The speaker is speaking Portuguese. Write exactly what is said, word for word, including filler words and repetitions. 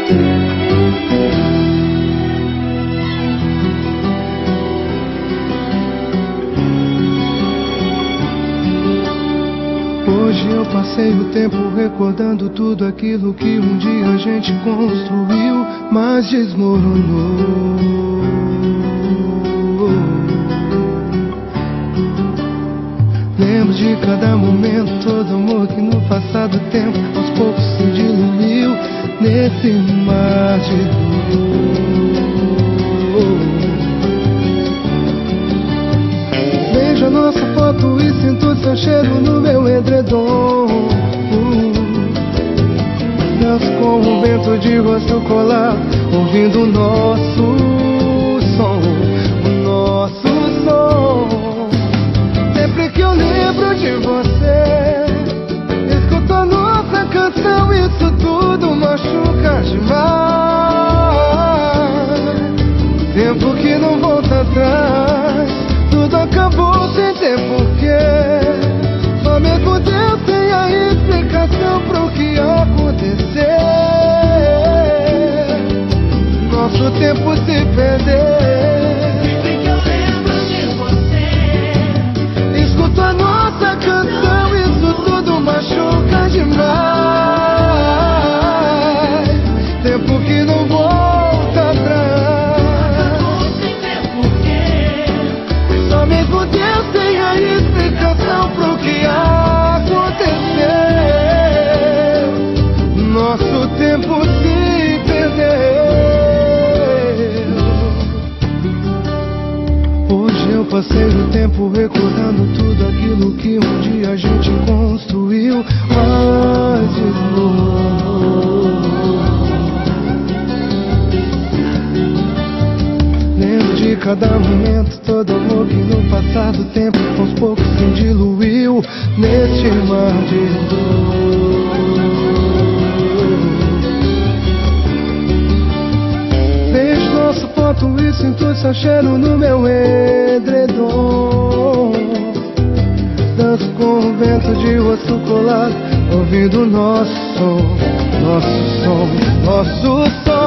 Hoje eu passei o tempo recordando tudo aquilo que um dia a gente construiu, mas desmoronou. Lembro de cada momento, todo amor que no passado tempo aos poucos se diluiu nesse mar de dor. Vejo a nossa foto e sinto seu cheiro no meu edredom. Danço com o vento de rosto colado, ouvindo o nosso som, o nosso som. Sempre que eu lembro de você, escuto a nossa canção, isso tudo machuca demais. Tempo que não volta atrás, tudo acabou sem ter porquê. Somente Deus tem a explicação pro que aconteceu. Nosso tempo se perdeu. Sempre que eu lembro de você, escuto a nossa canção, isso tudo machuca demais. Tempo que não volta atrás, sem ter porquê. só mesmo Deus tem a explicação pro que aconteceu. Nosso tempo se perdeu. Hoje eu passei o tempo recordando tudo aquilo que um dia a gente construiu, mas desmoronou. Lembro de cada momento, todo amor que no passado tempo aos poucos se diluiu neste mar de dor. Vejo nossa foto e sinto seu cheiro no meu edredom. Danço com o vento de rosto colado, ouvindo nosso som, nosso som, nosso som.